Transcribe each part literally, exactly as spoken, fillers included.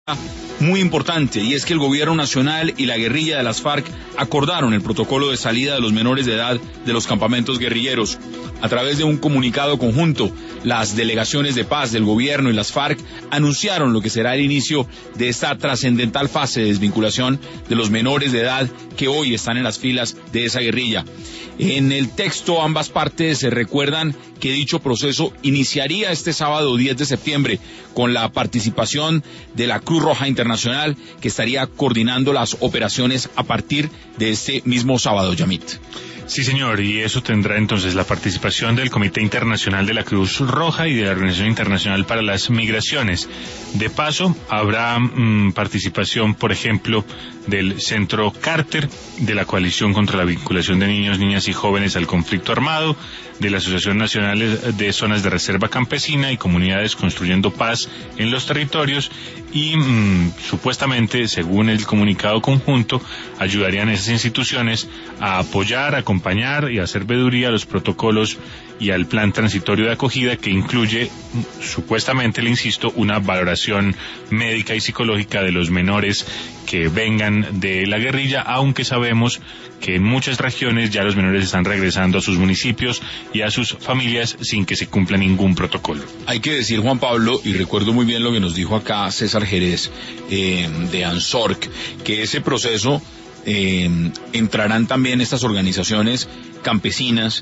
muy importante, y es que el gobierno nacional y la guerrilla de las FARC acordaron el protocolo de salida de los menores de edad de los campamentos guerrilleros. A través de un comunicado conjunto, las delegaciones de paz del gobierno y las FARC anunciaron lo que será el inicio de esta trascendental fase de desvinculación de los menores de edad que hoy están en las filas de esa guerrilla. En el texto, ambas partes se recuerdan que dicho proceso iniciaría este sábado diez de septiembre con la participación de la Cruz Roja Internacional, que estaría coordinando las operaciones a partir de este mismo sábado, Yamit. Sí, señor, y eso tendrá entonces la participación del Comité Internacional de la Cruz Roja y de la Organización Internacional para las Migraciones. De paso, habrá mmm, participación, por ejemplo, del Centro Carter, de la Coalición contra la Vinculación de Niños, Niñas y Jóvenes al Conflicto Armado, de la Asociación Nacional de Zonas de Reserva Campesina y Comunidades Construyendo Paz en los Territorios, y mmm, supuestamente, según el comunicado conjunto, ayudarían a esas instituciones a apoyar, a acompañar y a hacer veeduría a los protocolos y al plan transitorio de acogida, que incluye, supuestamente, le insisto, una valoración médica y psicológica de los menores que vengan de la guerrilla, aunque sabemos que en muchas regiones ya los menores están regresando a sus municipios y a sus familias sin que se cumpla ningún protocolo. Hay que decir, Juan Pablo, y recuerdo muy bien lo que nos dijo acá César Jerez eh, de ANSORC, que ese proceso eh, entrarán también estas organizaciones campesinas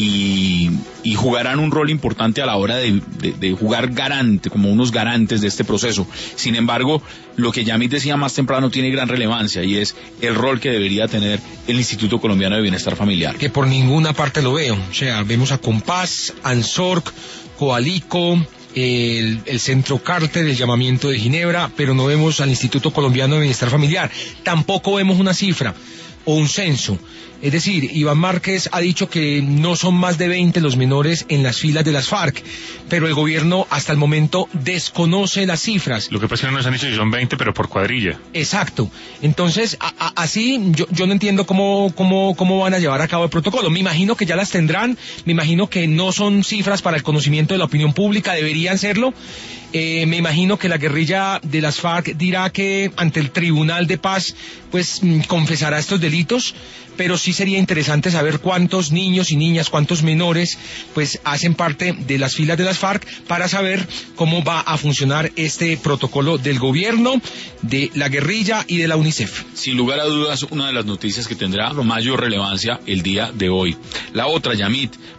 y, y jugarán un rol importante a la hora de, de, de jugar garante, como unos garantes de este proceso. Sin embargo, lo que Yamit decía más temprano tiene gran relevancia, y es el rol que debería tener el Instituto Colombiano de Bienestar Familiar. Que por ninguna parte lo veo. O sea, vemos a Compás, ANSORC, Coalico, el, el Centro Carter, el Llamamiento de Ginebra, pero no vemos al Instituto Colombiano de Bienestar Familiar. Tampoco vemos una cifra o un censo. Es decir, Iván Márquez ha dicho que no son más de veinte los menores en las filas de las FARC, pero el gobierno hasta el momento desconoce las cifras. Lo que pasa es que no nos han dicho que son veinte, pero por cuadrilla. Exacto. Entonces, a, a, así yo, yo no entiendo cómo, cómo, cómo van a llevar a cabo el protocolo. Me imagino que ya las tendrán, me imagino que no son cifras para el conocimiento de la opinión pública, deberían serlo. Eh, me imagino que la guerrilla de las FARC dirá que ante el Tribunal de Paz pues confesará estos delitos, pero sí sería interesante saber cuántos niños y niñas, cuántos menores pues hacen parte de las filas de las FARC, para saber cómo va a funcionar este protocolo del gobierno, de la guerrilla y de la UNICEF. Sin lugar a dudas, una de las noticias que tendrá mayor relevancia el día de hoy. La otra, Yamit,